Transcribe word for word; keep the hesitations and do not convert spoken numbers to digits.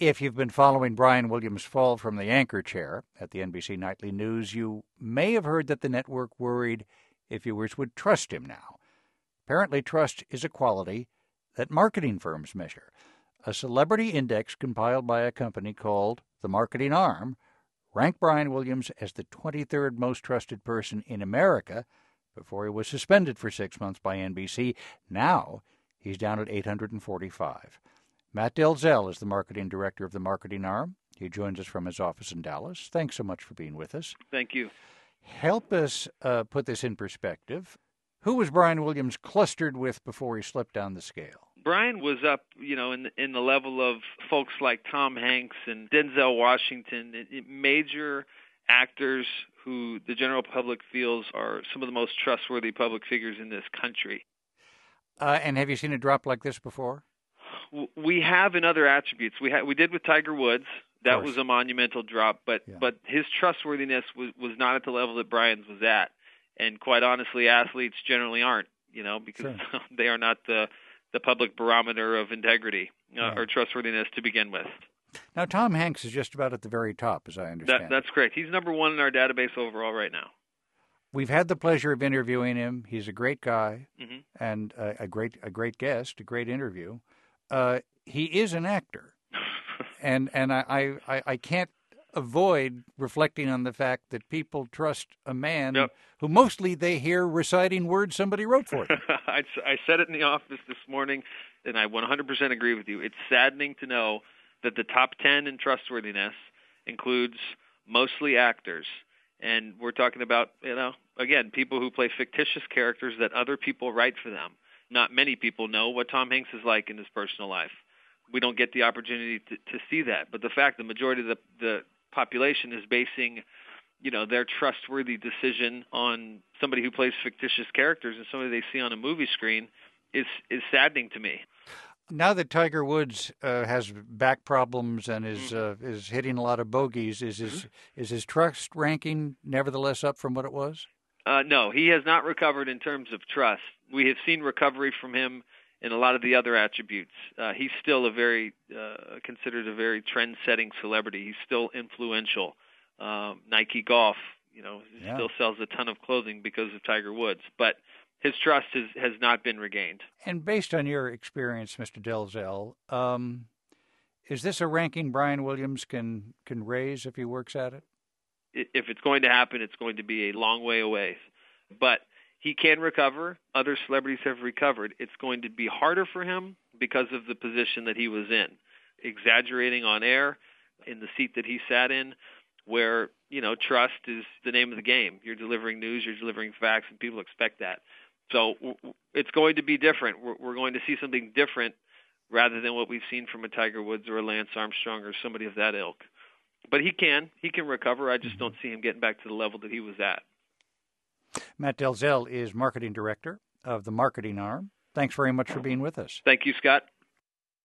If you've been following Brian Williams' fall from the anchor chair at the N B C Nightly News, you may have heard that the network worried if viewers would trust him now. Apparently, trust is a quality that marketing firms measure. A celebrity index compiled by a company called The Marketing Arm ranked Brian Williams as the twenty-third most trusted person in America before he was suspended for six months by N B C. Now, he's down at eight hundred forty-five. Matt Delzell is the marketing director of the Marketing Arm. He joins us from his office in Dallas. Thanks so much for being with us. Thank you. Help us uh, put this in perspective. Who was Brian Williams clustered with before he slipped down the scale? Brian was up, you know, in in the level of folks like Tom Hanks and Denzel Washington, it, it, major actors who the general public feels are some of the most trustworthy public figures in this country. Uh, and have you seen a drop like this before? We have in other attributes. We ha- we did with Tiger Woods. That was a monumental drop, but yeah. but his trustworthiness was, was not at the level that Brian's was at. And quite honestly, athletes generally aren't, you know, because sure. they are not the the public barometer of integrity uh, yeah. or trustworthiness to begin with. Now, Tom Hanks is just about at the very top, as I understand. That, that's correct. He's number one in our database overall right now. We've had the pleasure of interviewing him. He's a great guy mm-hmm. and a, a great a great guest, a great interview. Uh, he is an actor, and and I, I, I can't avoid reflecting on the fact that people trust a man yep. who mostly they hear reciting words somebody wrote for them. I, I said it in the office this morning, and I one hundred percent agree with you. It's saddening to know that the top ten in trustworthiness includes mostly actors. And we're talking about, you know, again, people who play fictitious characters that other people write for them. Not many people know what Tom Hanks is like in his personal life. We don't get the opportunity to, to see that. But the fact the majority of the, the population is basing, you know, their trustworthy decision on somebody who plays fictitious characters and somebody they see on a movie screen is is saddening to me. Now that Tiger Woods uh, has back problems and is mm-hmm. uh, is hitting a lot of bogeys, is his mm-hmm. is his trust ranking nevertheless up from what it was? Uh, no, he has not recovered in terms of trust. We have seen recovery from him in a lot of the other attributes. Uh, he's still a very uh, considered a very trend-setting celebrity. He's still influential. Um, Nike Golf, you know, yeah. still sells a ton of clothing because of Tiger Woods, but his trust has, has not been regained. And based on your experience, Mister Delzell, um, is this a ranking Brian Williams can can raise if he works at it? If it's going to happen, it's going to be a long way away. But he can recover. Other celebrities have recovered. It's going to be harder for him because of the position that he was in, exaggerating on air in the seat that he sat in, where, you know, trust is the name of the game. You're delivering news, you're delivering facts, and people expect that. So it's going to be different. We're going to see something different rather than what we've seen from a Tiger Woods or a Lance Armstrong or somebody of that ilk. But he can. He can recover. I just don't see him getting back to the level that he was at. Matt Delzell is marketing director of the Marketing Arm. Thanks very much for being with us. Thank you, Scott.